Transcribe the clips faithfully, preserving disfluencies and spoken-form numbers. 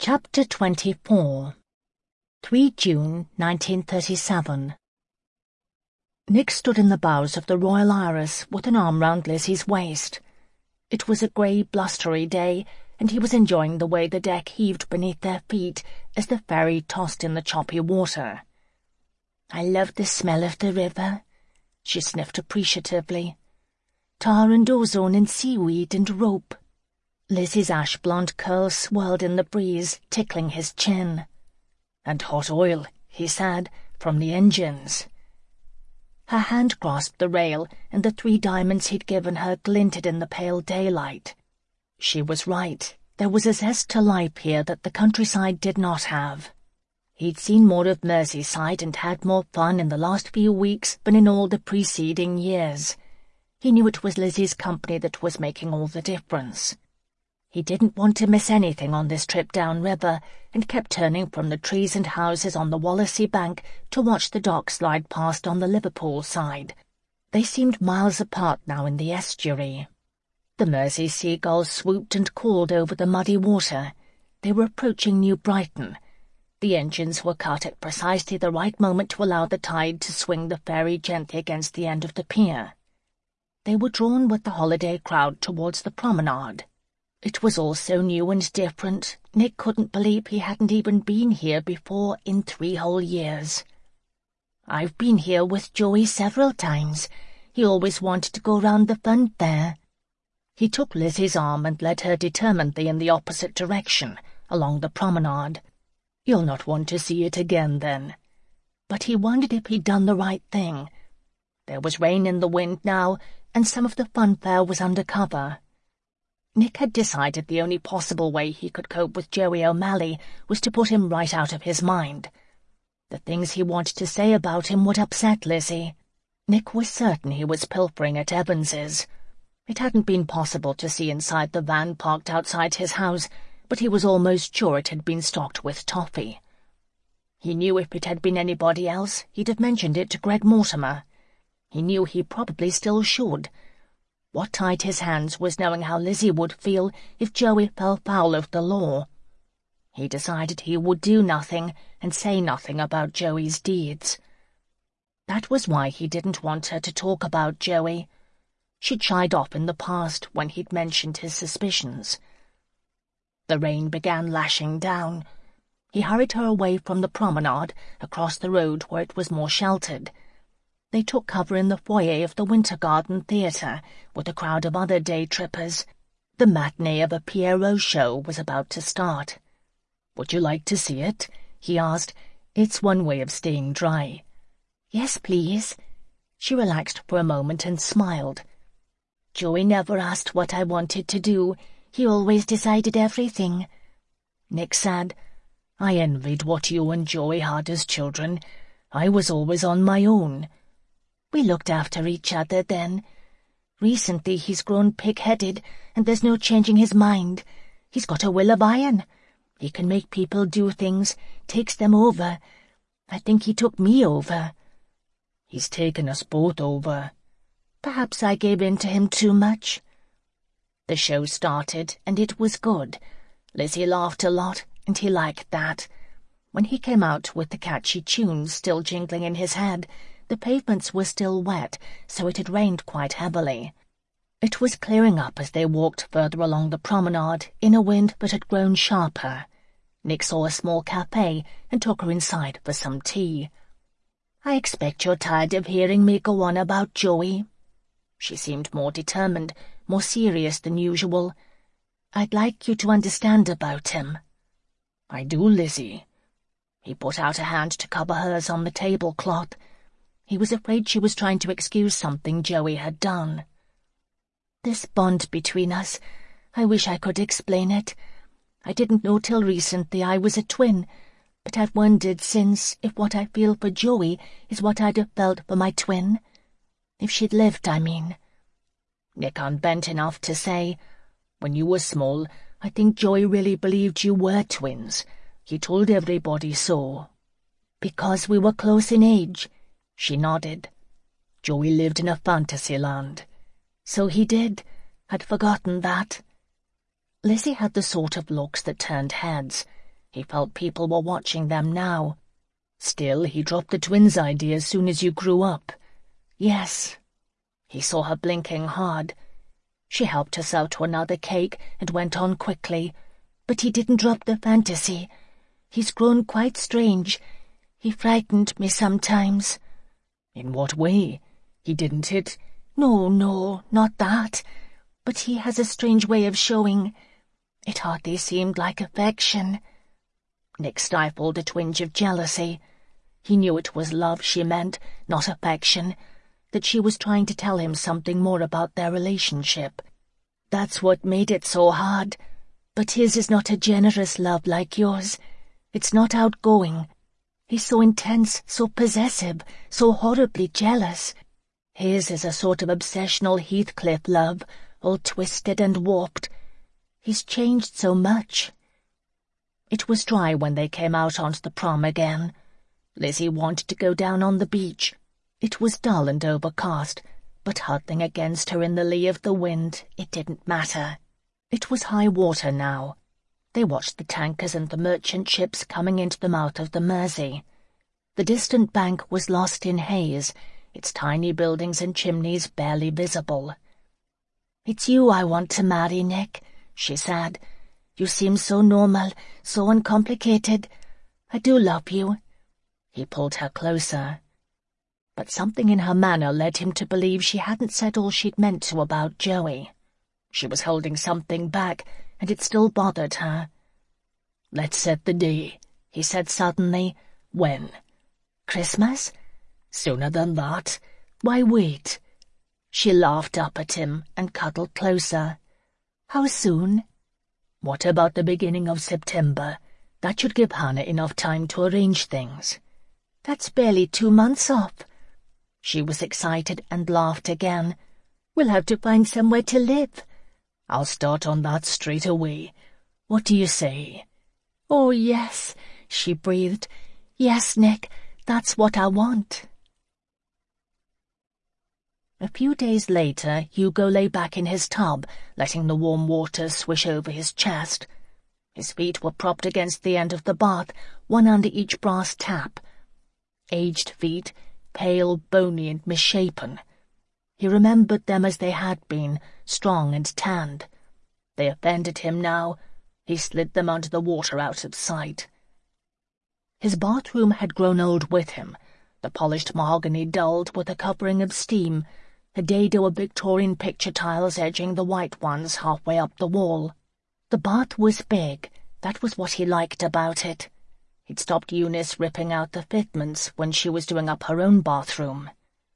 Chapter twenty-four. the third of June, nineteen thirty-seven. Nick stood in the bows of the Royal Iris with an arm round Lizzie's waist. It was a grey, blustery day, and he was enjoying the way the deck heaved beneath their feet as the ferry tossed in the choppy water. "I love the smell of the river," she sniffed appreciatively. "Tar and ozone and seaweed and rope." Lizzie's ash-blonde curls swirled in the breeze, tickling his chin. "And hot oil," he said, "from the engines." Her hand grasped the rail, and the three diamonds he'd given her glinted in the pale daylight. She was right. There was a zest to life here that the countryside did not have. He'd seen more of Merseyside and had more fun in the last few weeks than in all the preceding years. He knew it was Lizzie's company that was making all the difference. He didn't want to miss anything on this trip downriver, and kept turning from the trees and houses on the Wallasey bank to watch the dock slide past on the Liverpool side. They seemed miles apart now in the estuary. The Mersey seagulls swooped and called over the muddy water. They were approaching New Brighton. The engines were cut at precisely the right moment to allow the tide to swing the ferry gently against the end of the pier. They were drawn with the holiday crowd towards the promenade. It was all so new and different. Nick couldn't believe he hadn't even been here before in three whole years. "I've been here with Joey several times. He always wanted to go round the fun fair." He took Lizzie's arm and led her determinedly in the opposite direction, along the promenade. "You'll not want to see it again, then." But he wondered if he'd done the right thing. There was rain in the wind now, and some of the fun fair was under cover. Nick had decided the only possible way he could cope with Joey O'Malley was to put him right out of his mind. The things he wanted to say about him would upset Lizzie. Nick was certain he was pilfering at Evans's. It hadn't been possible to see inside the van parked outside his house, but he was almost sure it had been stocked with toffee. He knew if it had been anybody else, he'd have mentioned it to Greg Mortimer. He knew he probably still should. What tied his hands was knowing how Lizzie would feel if Joey fell foul of the law. He decided he would do nothing and say nothing about Joey's deeds. That was why he didn't want her to talk about Joey. She'd shied off in the past when he'd mentioned his suspicions. The rain began lashing down. He hurried her away from the promenade, across the road where it was more sheltered. They took cover in the foyer of the Winter Garden Theatre, with a crowd of other day-trippers. The matinee of a Pierrot show was about to start. "Would you like to see it?" he asked. "It's one way of staying dry." "Yes, please." She relaxed for a moment and smiled. "Joey never asked what I wanted to do. He always decided everything." Nick said, "I envied what you and Joey had as children. I was always on my own." "We looked after each other then. Recently he's grown pig-headed, and there's no changing his mind. He's got a will of iron. He can make people do things, takes them over. I think he took me over." "He's taken us both over." "Perhaps I gave in to him too much." The show started, and it was good. Lizzie laughed a lot, and he liked that. When he came out with the catchy tunes still jingling in his head, the pavements were still wet, so it had rained quite heavily. It was clearing up as they walked further along the promenade, in a wind that had grown sharper. Nick saw a small cafe and took her inside for some tea. "I expect you're tired of hearing me go on about Joey." She seemed more determined, more serious than usual. "I'd like you to understand about him." "I do, Lizzie." He put out a hand to cover hers on the tablecloth. He was afraid she was trying to excuse something Joey had done. "This bond between us, I wish I could explain it. I didn't know till recently I was a twin, but I've wondered since if what I feel for Joey is what I'd have felt for my twin. If she'd lived, I mean." Nick unbent enough to say, "When you were small, I think Joey really believed you were twins. He told everybody so." "Because we were close in age?" She nodded. "Joey lived in a fantasy land." "So he did. I'd forgotten that." Lizzie had the sort of looks that turned heads. He felt people were watching them now. Still, he dropped the twins' idea as soon as you grew up. Yes. He saw her blinking hard. She helped herself to another cake and went on quickly. But he didn't drop the fantasy. He's grown quite strange. He frightened me sometimes. In what way? He didn't hit? No, no, not that. But he has a strange way of showing. It hardly seemed like affection. Nick stifled a twinge of jealousy. He knew it was love she meant, not affection, that she was trying to tell him something more about their relationship. That's what made it so hard. But his is not a generous love like yours. It's not outgoing. He's so intense, so possessive, so horribly jealous. His is a sort of obsessional Heathcliff love, all twisted and warped. He's changed so much. It was dry when they came out onto the prom again. Lizzie wanted to go down on the beach. It was dull and overcast, but huddling against her in the lee of the wind, it didn't matter. It was high water now. They watched the tankers and the merchant ships coming into the mouth of the Mersey. The distant bank was lost in haze, its tiny buildings and chimneys barely visible. "It's you I want to marry, Nick," she said. "You seem so normal, so uncomplicated. I do love you." He pulled her closer. But something in her manner led him to believe she hadn't said all she'd meant to about Joey. She was holding something back, and it still bothered her. "Let's set the day," he said suddenly. "When?" "Christmas?" "Sooner than that? Why wait?" She laughed up at him and cuddled closer. "How soon?" "What about the beginning of September? That should give Hannah enough time to arrange things." "That's barely two months off." She was excited and laughed again. "We'll have to find somewhere to live." "I'll start on that straight away. What do you say?" "Oh, yes," she breathed. "Yes, Nick, that's what I want." A few days later, Hugo lay back in his tub, letting the warm water swish over his chest. His feet were propped against the end of the bath, one under each brass tap. Aged feet, pale, bony, and misshapen. He remembered them as they had been, strong and tanned. They offended him now. He slid them under the water out of sight. His bathroom had grown old with him, the polished mahogany dulled with a covering of steam, a dado of Victorian picture tiles edging the white ones halfway up the wall. The bath was big. That was what he liked about it. He'd stopped Eunice ripping out the fitments when she was doing up her own bathroom.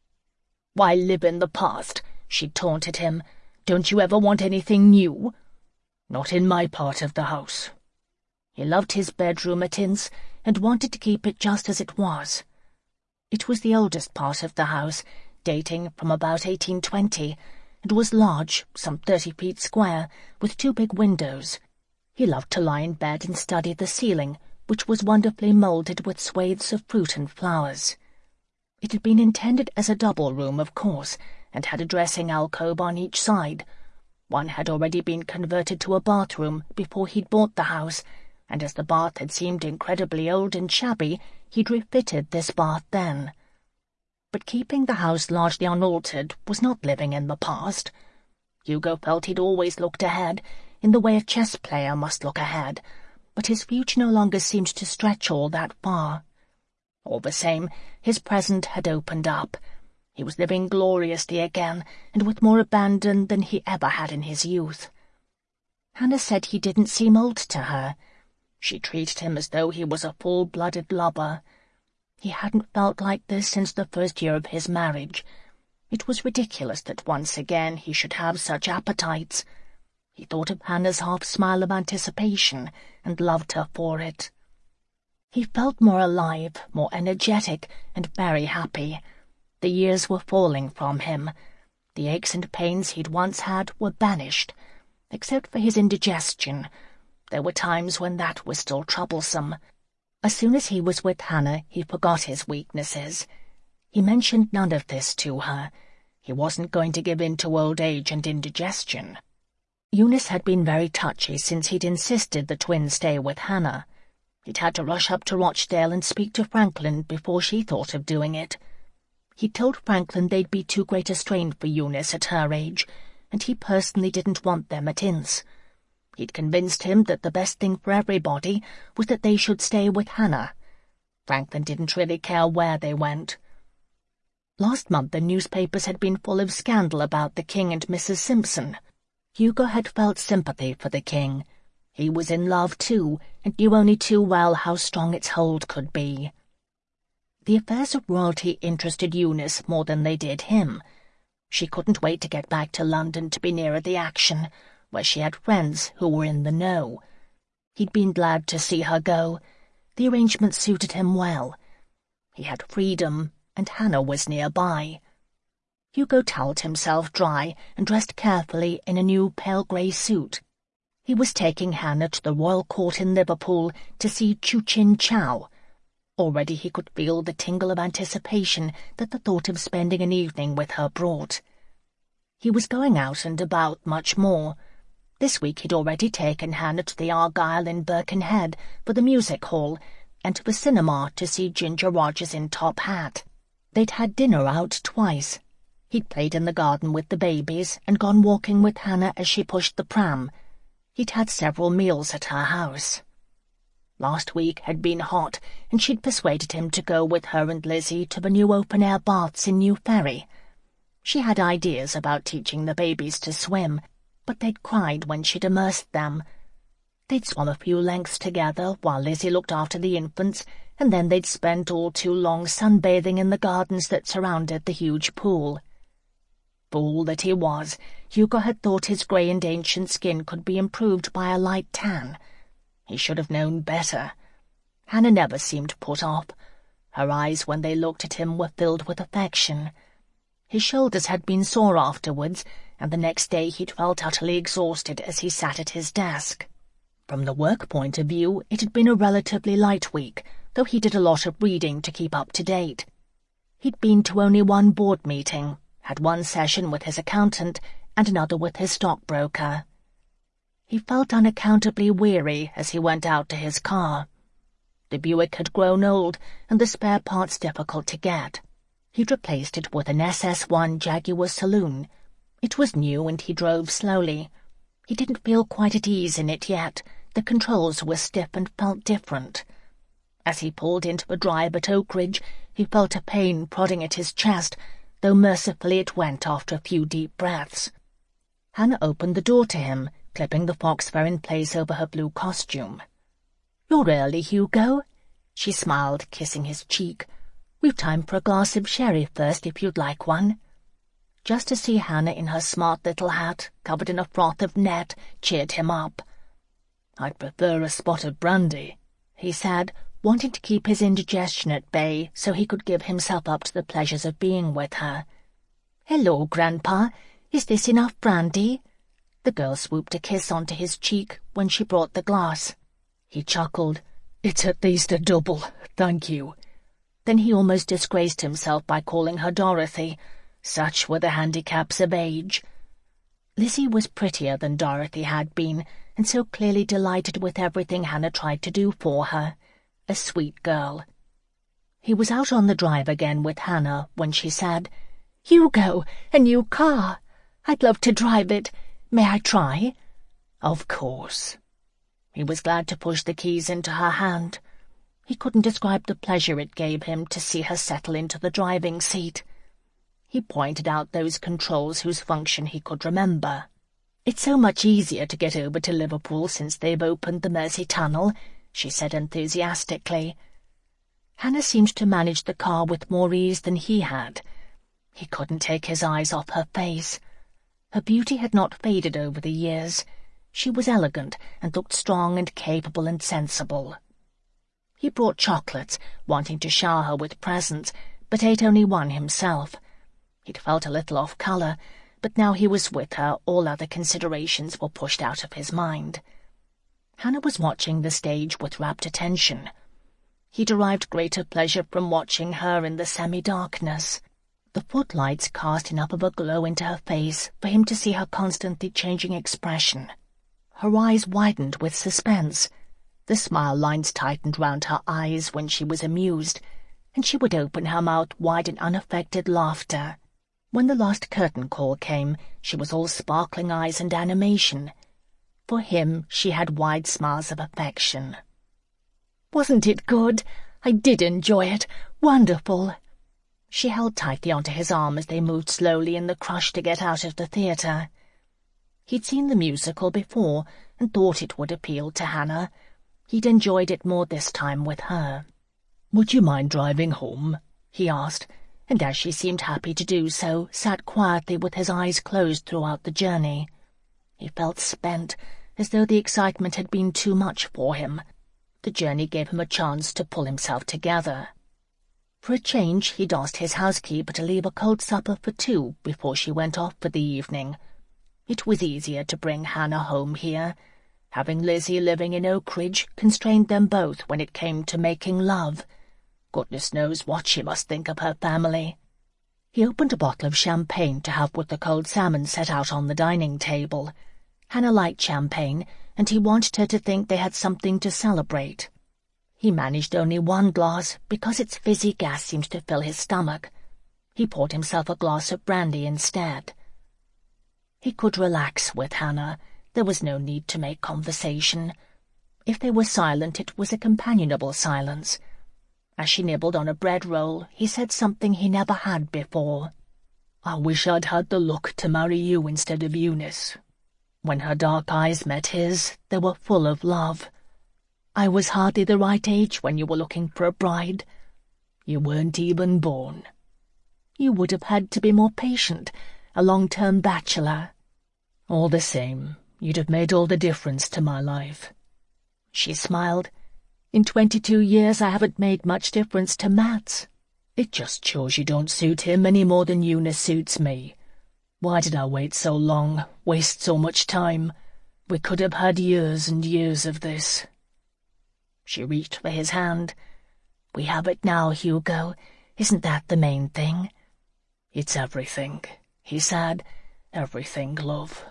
"Why live in the past?" she taunted him. "Don't you ever want anything new?" "Not in my part of the house." He loved his bedroom at Ince and wanted to keep it just as it was. It was the oldest part of the house, dating from about eighteen twenty, and was large, some thirty feet square, with two big windows. He loved to lie in bed and study the ceiling, which was wonderfully moulded with swathes of fruit and flowers. It had been intended as a double room, of course, and had a dressing alcove on each side. One had already been converted to a bathroom before he'd bought the house, and as the bath had seemed incredibly old and shabby, he'd refitted this bath then. But keeping the house largely unaltered was not living in the past. Hugo felt he'd always looked ahead, in the way a chess player must look ahead, but his future no longer seemed to stretch all that far. All the same, his present had opened up. He was living gloriously again, and with more abandon than he ever had in his youth. Hannah said he didn't seem old to her. She treated him as though he was a full-blooded lover. He hadn't felt like this since the first year of his marriage. It was ridiculous that once again he should have such appetites. He thought of Hannah's half-smile of anticipation and loved her for it. He felt more alive, more energetic, and very happy. The years were falling from him. The aches and pains he'd once had were banished, except for his indigestion. There were times when that was still troublesome. As soon as he was with Hannah, he forgot his weaknesses. He mentioned none of this to her. He wasn't going to give in to old age and indigestion. Eunice had been very touchy since he'd insisted the twins stay with Hannah. He'd had to rush up to Rochdale and speak to Franklin before she thought of doing it. He told Franklin they'd be too great a strain for Eunice at her age, and he personally didn't want them at Ince. He'd convinced him that the best thing for everybody was that they should stay with Hannah. Franklin didn't really care where they went. Last month the newspapers had been full of scandal about the King and Missus Simpson. Hugo had felt sympathy for the King. He was in love too, and knew only too well how strong its hold could be. The affairs of royalty interested Eunice more than they did him. She couldn't wait to get back to London to be nearer the action, where she had friends who were in the know. He'd been glad to see her go. The arrangement suited him well. He had freedom, and Hannah was nearby. Hugo towelled himself dry and dressed carefully in a new pale grey suit. He was taking Hannah to the Royal Court in Liverpool to see Chu Chin Chow. Already he could feel the tingle of anticipation that the thought of spending an evening with her brought. He was going out and about much more. This week he'd already taken Hannah to the Argyle in Birkenhead for the music hall, and to the cinema to see Ginger Rogers in Top Hat. They'd had dinner out twice. He'd played in the garden with the babies and gone walking with Hannah as she pushed the pram. He'd had several meals at her house. Last week had been hot, and she'd persuaded him to go with her and Lizzie to the new open-air baths in New Ferry. She had ideas about teaching the babies to swim, but they'd cried when she'd immersed them. They'd swum a few lengths together while Lizzie looked after the infants, and then they'd spent all too long sunbathing in the gardens that surrounded the huge pool. Fool that he was, Hugo had thought his grey and ancient skin could be improved by a light tan. He should have known better. Hannah never seemed put off. Her eyes, when they looked at him, were filled with affection. His shoulders had been sore afterwards, and the next day he'd felt utterly exhausted as he sat at his desk. From the work point of view, it had been a relatively light week, though he did a lot of reading to keep up to date. He'd been to only one board meeting, had one session with his accountant and another with his stockbroker. He felt unaccountably weary as he went out to his car. The Buick had grown old and the spare parts difficult to get. He'd replaced it with an S S one Jaguar Saloon. It was new and he drove slowly. He didn't feel quite at ease in it yet. The controls were stiff and felt different. As he pulled into the drive at Oakridge, he felt a pain prodding at his chest, though mercifully it went after a few deep breaths. Hannah opened the door to him, clipping the fox fur in place over her blue costume. "You're early, Hugo," she smiled, kissing his cheek. "We've time for a glass of sherry first, if you'd like one." Just to see Hannah in her smart little hat, covered in a froth of net, cheered him up. "I'd prefer a spot of brandy," he said, wanting to keep his indigestion at bay so he could give himself up to the pleasures of being with her. "Hello, Grandpa. Is this enough brandy?" The girl swooped a kiss onto his cheek when she brought the glass. He chuckled. "It's at least a double, thank you." Then he almost disgraced himself by calling her Dorothy. Such were the handicaps of age. Lizzie was prettier than Dorothy had been, and so clearly delighted with everything Hannah tried to do for her. A sweet girl. He was out on the drive again with Hannah when she said, "Hugo, a new car. I'd love to drive it. May I try?" "Of course." He was glad to push the keys into her hand. He couldn't describe the pleasure it gave him to see her settle into the driving seat. He pointed out those controls whose function he could remember. "It's so much easier to get over to Liverpool since they've opened the Mersey Tunnel," she said enthusiastically. Hannah seemed to manage the car with more ease than he had. He couldn't take his eyes off her face. Her beauty had not faded over the years. She was elegant and looked strong and capable and sensible. He brought chocolates, wanting to shower her with presents, but ate only one himself. He'd felt a little off colour, but now he was with her, all other considerations were pushed out of his mind. Hannah was watching the stage with rapt attention. He derived greater pleasure from watching her in the semi-darkness. The footlights cast enough of a glow into her face for him to see her constantly changing expression. Her eyes widened with suspense. The smile lines tightened round her eyes when she was amused, and she would open her mouth wide in unaffected laughter. When the last curtain call came, she was all sparkling eyes and animation. For him, she had wide smiles of affection. "Wasn't it good? I did enjoy it. Wonderful." She held tightly onto his arm as they moved slowly in the crush to get out of the theatre. He'd seen the musical before and thought it would appeal to Hannah. He'd enjoyed it more this time with her. "Would you mind driving home?" he asked, and as she seemed happy to do so, sat quietly with his eyes closed throughout the journey. He felt spent, as though the excitement had been too much for him. The journey gave him a chance to pull himself together. For a change, he'd asked his housekeeper to leave a cold supper for two before she went off for the evening. It was easier to bring Hannah home here. Having Lizzie living in Oakridge constrained them both when it came to making love. Goodness knows what she must think of her family. He opened a bottle of champagne to have with the cold salmon set out on the dining table. Hannah liked champagne, and he wanted her to think they had something to celebrate. He managed only one glass because its fizzy gas seemed to fill his stomach. He poured himself a glass of brandy instead. He could relax with Hannah. There was no need to make conversation. If they were silent, it was a companionable silence. As she nibbled on a bread roll, he said something he never had before. "I wish I'd had the luck to marry you instead of Eunice." When her dark eyes met his, they were full of love. "I was hardly the right age when you were looking for a bride." "You weren't even born." "You would have had to be more patient, a long-term bachelor." "All the same, you'd have made all the difference to my life." She smiled. "In twenty-two years I haven't made much difference to Matt's." "It just shows you don't suit him any more than Eunice suits me. Why did I wait so long, waste so much time? We could have had years and years of this." She reached for his hand. "We have it now, Hugo. Isn't that the main thing?" "It's everything," he said. "Everything, love."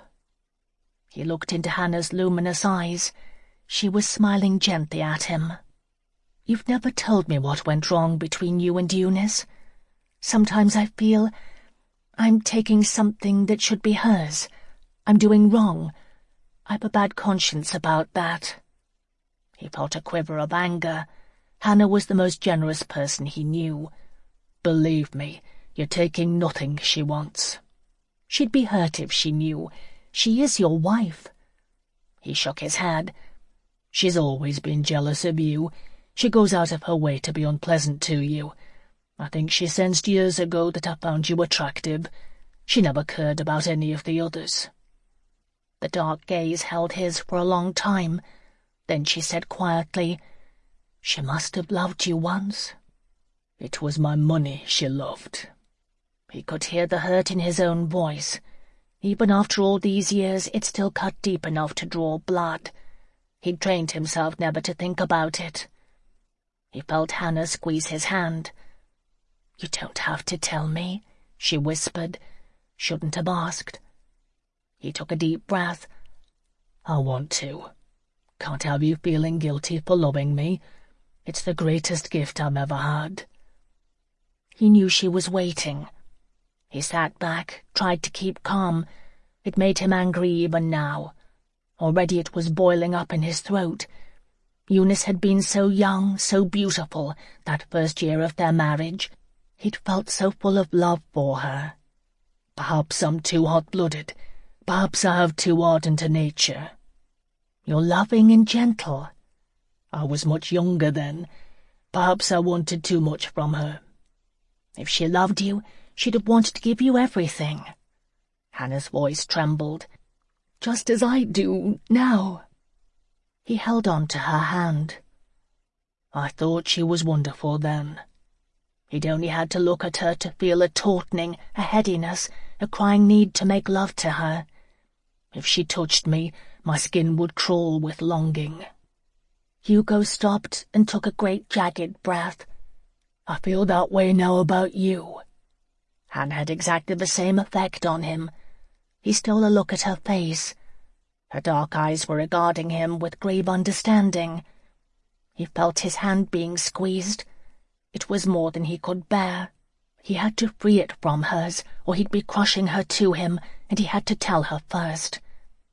He looked into Hannah's luminous eyes. She was smiling gently at him. "You've never told me what went wrong between you and Eunice. Sometimes I feel I'm taking something that should be hers. I'm doing wrong. I've a bad conscience about that." He felt a quiver of anger. Hannah was the most generous person he knew. "Believe me, you're taking nothing she wants." "She'd be hurt if she knew. She is your wife." He shook his head. "She's always been jealous of you. She goes out of her way to be unpleasant to you. I think she sensed years ago that I found you attractive. She never cared about any of the others." The dark gaze held his for a long time. Then she said quietly, "She must have loved you once." "It was my money she loved." He could hear the hurt in his own voice. Even after all these years, it still cut deep enough to draw blood. He'd trained himself never to think about it. He felt Hannah squeeze his hand. "You don't have to tell me," she whispered. "Shouldn't have asked." He took a deep breath. "I want to. Can't have you feeling guilty for loving me. It's the greatest gift I've ever had." He knew she was waiting. He sat back, tried to keep calm. It made him angry even now. Already it was boiling up in his throat. Eunice had been so young, so beautiful, that first year of their marriage. He'd felt so full of love for her. "Perhaps I'm too hot-blooded. Perhaps I have too ardent a nature." "You're loving and gentle." "I was much younger then. Perhaps I wanted too much from her." "If she loved you, she'd have wanted to give you everything." Hannah's voice trembled. "Just as I do now." He held on to her hand. "I thought she was wonderful then." He'd only had to look at her to feel a tautening, a headiness, a crying need to make love to her. If she touched me, my skin would crawl with longing. Hugo stopped and took a great jagged breath. "I feel that way now about you." Hannah had exactly the same effect on him. He stole a look at her face. Her dark eyes were regarding him with grave understanding. He felt his hand being squeezed. It was more than he could bear. He had to free it from hers, or he'd be crushing her to him, and he had to tell her first.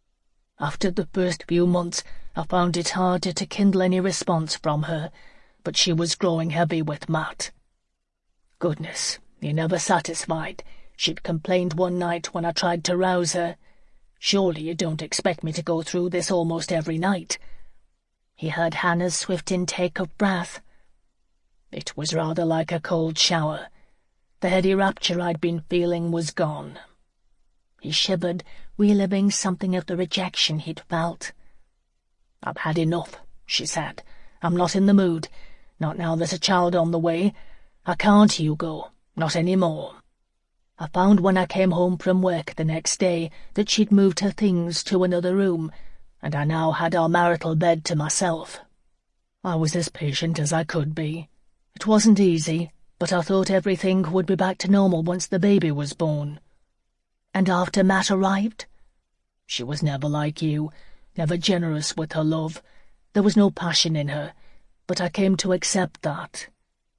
After the first few months, I found it harder to kindle any response from her, but she was growing heavy with Matt. Goodness, he never satisfied. She'd complained one night when I tried to rouse her. Surely you don't expect me to go through this almost every night. He heard Hannah's swift intake of breath. It was rather like a cold shower. The heady rapture I'd been feeling was gone. He shivered, reliving something of the rejection he'd felt. "I've had enough," she said. "I'm not in the mood. Not now there's a child on the way. I can't, Hugo. Not any more." I found when I came home from work the next day that she'd moved her things to another room, and I now had our marital bed to myself. I was as patient as I could be. It wasn't easy, but I thought everything would be back to normal once the baby was born. And after Matt arrived? She was never like you, never generous with her love. There was no passion in her, but I came to accept that.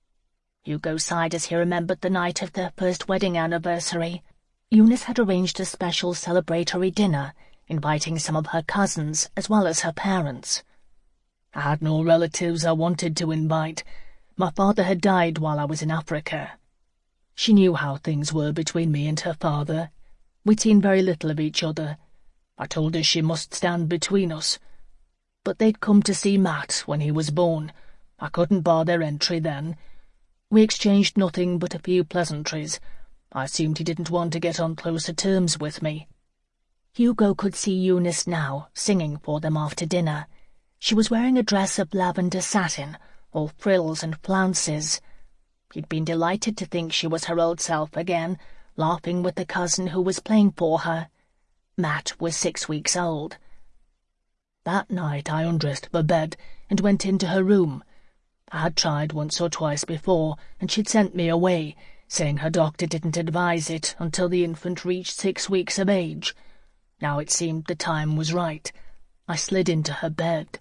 Hugo sighed as he remembered the night of their first wedding anniversary. Eunice had arranged a special celebratory dinner, inviting some of her cousins as well as her parents. I had no relatives I wanted to invite. My father had died while I was in Africa. She knew how things were between me and her father. We'd seen very little of each other. I told her she must stand between us. But they'd come to see Matt when he was born. I couldn't bar their entry then. We exchanged nothing but a few pleasantries. I assumed he didn't want to get on closer terms with me. Hugo could see Eunice now, singing for them after dinner. She was wearing a dress of lavender satin, all frills and flounces. He'd been delighted to think she was her old self again, laughing with the cousin who was playing for her. Matt was six weeks old. That night I undressed for bed and went into her room. I had tried once or twice before, and she'd sent me away, saying her doctor didn't advise it until the infant reached six weeks of age. Now it seemed the time was right. I slid into her bed.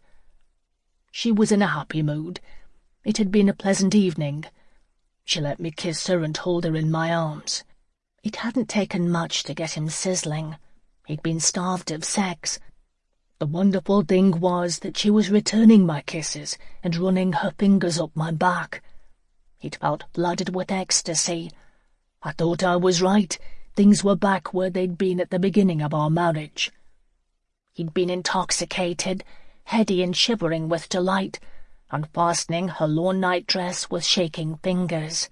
She was in a happy mood. It had been a pleasant evening. She let me kiss her and hold her in my arms. It hadn't taken much to get him sizzling. He'd been starved of sex. The wonderful thing was that she was returning my kisses and running her fingers up my back. He'd felt flooded with ecstasy. I thought I was right. Things were back where they'd been at the beginning of our marriage. He'd been intoxicated, heady and shivering with delight, unfastening her lawn nightdress with shaking fingers.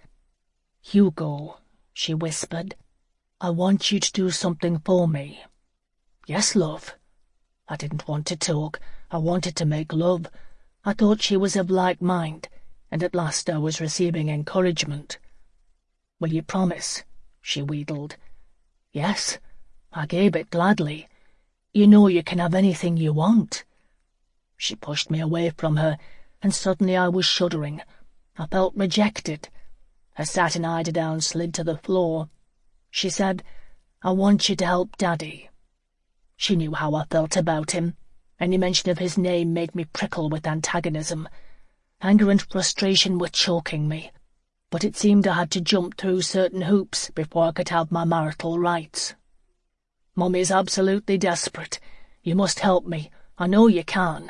"Hugo," she whispered, "I want you to do something for me." "Yes, love." I didn't want to talk. I wanted to make love. I thought she was of like mind, and at last I was receiving encouragement. "Will you promise?" she wheedled. "Yes." I gave it gladly. "You know you can have anything you want." She pushed me away from her, and suddenly I was shuddering. I felt rejected. Her satin eiderdown slid to the floor. She said, "I want you to help Daddy." She knew how I felt about him. Any mention of his name made me prickle with antagonism. Anger and frustration were choking me, but it seemed I had to jump through certain hoops before I could have my marital rights. "Mummy's absolutely desperate. You must help me. I know you can."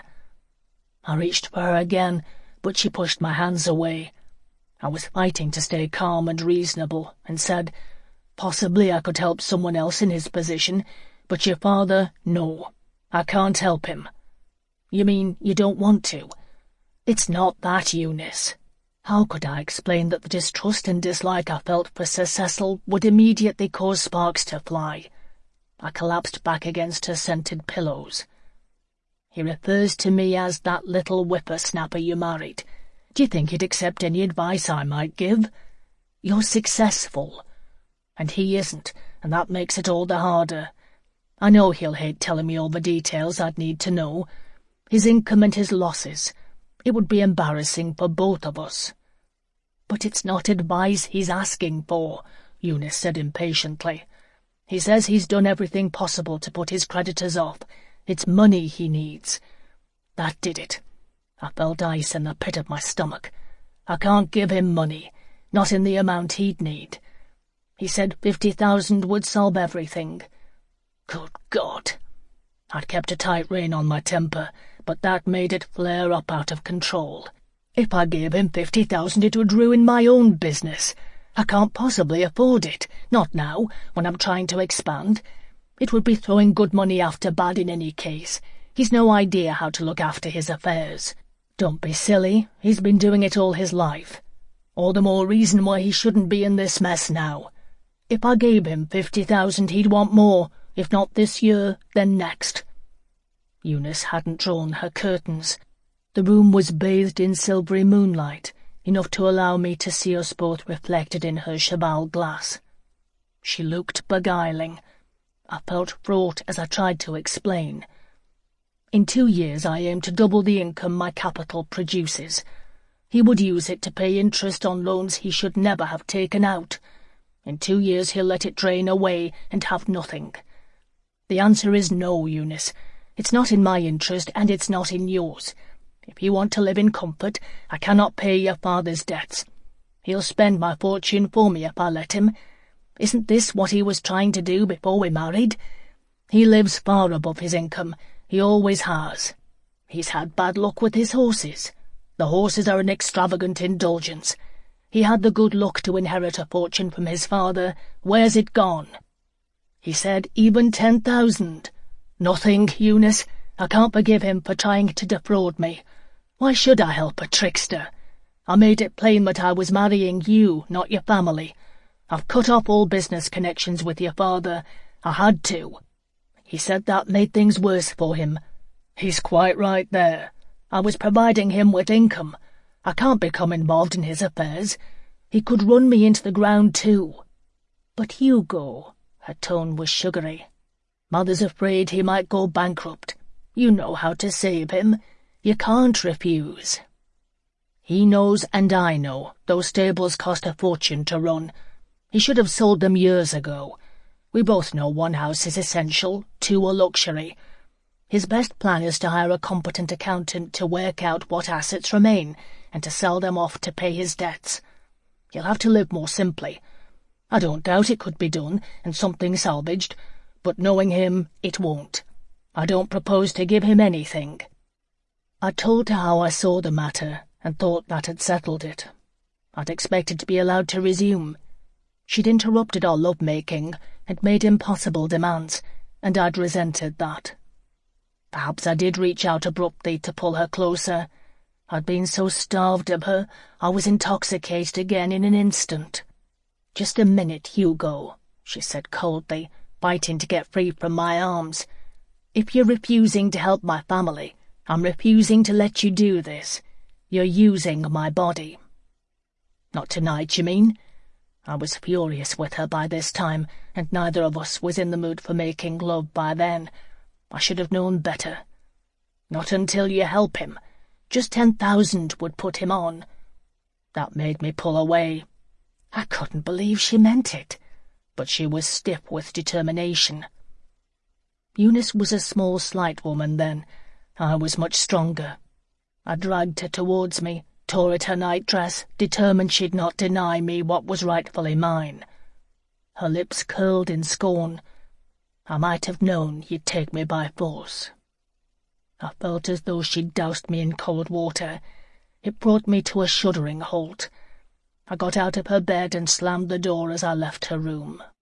I reached for her again, but she pushed my hands away. I was fighting to stay calm and reasonable, and said, "Possibly I could help someone else in his position, but your father, no. I can't help him." "You mean you don't want to?" "It's not that, Eunice." How could I explain that the distrust and dislike I felt for Sir Cecil would immediately cause sparks to fly? I collapsed back against her scented pillows. "He refers to me as that little whippersnapper you married. Do you think he'd accept any advice I might give? You're successful, and he isn't, and that makes it all the harder. I know he'll hate telling me all the details I'd need to know. His income and his losses. It would be embarrassing for both of us." "But it's not advice he's asking for," Eunice said impatiently. "He says he's done everything possible to put his creditors off. It's money he needs. That did it. I felt ice in the pit of my stomach. I can't give him money, not in the amount he'd need. He said fifty thousand would solve everything. Good God! I'd kept a tight rein on my temper, but that made it flare up out of control. If I gave him fifty thousand, it would ruin my own business. I can't possibly afford it, not now, when I'm trying to expand. It would be throwing good money after bad in any case. He's no idea how to look after his affairs. Don't be silly, he's been doing it all his life. All the more reason why he shouldn't be in this mess now. If I gave him fifty thousand, he'd want more, if not this year, then next. Eunice hadn't drawn her curtains. The room was bathed in silvery moonlight, enough to allow me to see us both reflected in her cheval glass. She looked beguiling. I felt fraught as I tried to explain. In two years I aim to double the income my capital produces. He would use it to pay interest on loans he should never have taken out. In two years he'll let it drain away and have nothing. The answer is no, Eunice. It's not in my interest, and it's not in yours. If you want to live in comfort, I cannot pay your father's debts. He'll spend my fortune for me if I let him. Isn't this what he was trying to do before we married? He lives far above his income. He always has. He's had bad luck with his horses. The horses are an extravagant indulgence. He had the good luck to inherit a fortune from his father. Where's it gone? He said even ten thousand. Nothing, Eunice. I can't forgive him for trying to defraud me. Why should I help a trickster? I made it plain that I was marrying you, not your family. I've cut off all business connections with your father. I had to. He said that made things worse for him. He's quite right there. I was providing him with income. I can't become involved in his affairs. He could run me into the ground too. But Hugo, her tone was sugary. Mother's afraid he might go bankrupt. You know how to save him. You can't refuse. He knows, and I know, those stables cost a fortune to run. He should have sold them years ago. We both know one house is essential, two a luxury. His best plan is to hire a competent accountant to work out what assets remain, and to sell them off to pay his debts. He'll have to live more simply. I don't doubt it could be done, and something salvaged, but knowing him, it won't. I don't propose to give him anything. I told her how I saw the matter, and thought that had settled it. I'd expected to be allowed to resume. She'd interrupted our love-making, and made impossible demands, and I'd resented that. Perhaps I did reach out abruptly to pull her closer. I'd been so starved of her, I was intoxicated again in an instant. "Just a minute, Hugo," she said coldly, fighting to get free from my arms. "If you're refusing to help my family, I'm refusing to let you do this. You're using my body." "Not tonight, you mean?" I was furious with her by this time, and neither of us was in the mood for making love by then. I should have known better. "Not until you help him. Just ten thousand would put him on." That made me pull away. I couldn't believe she meant it, but she was stiff with determination. Eunice was a small, slight woman then. I was much stronger. I dragged her towards me, tore at her nightdress, determined she'd not deny me what was rightfully mine. Her lips curled in scorn. "I might have known you'd take me by force." I felt as though she'd doused me in cold water. It brought me to a shuddering halt. I got out of her bed and slammed the door as I left her room.